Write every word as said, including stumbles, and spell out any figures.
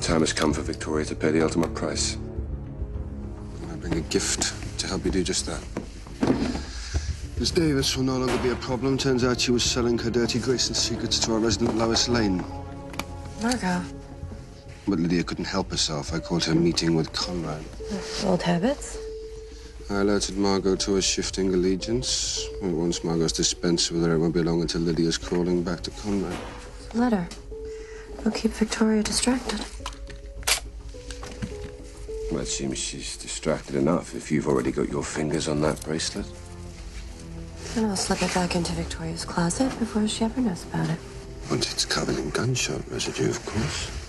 time has come for Victoria to pay the ultimate price. I bring a gift to help you do just that. Miss Davis will no longer be a problem. Turns out she was selling her dirty Grayson secrets to our resident Lois Lane. Margot. But Lydia couldn't help herself. I called her meeting with Conrad. Old habits? I alerted Margot to a shifting allegiance. And once Margot's dispensed with her, it won't be long until Lydia's crawling back to Conrad. Let her. We'll keep Victoria distracted. Well, it seems she's distracted enough if you've already got your fingers on that bracelet. Then I'll slip it back into Victoria's closet before she ever knows about it. Once it's covered in gunshot residue, of course.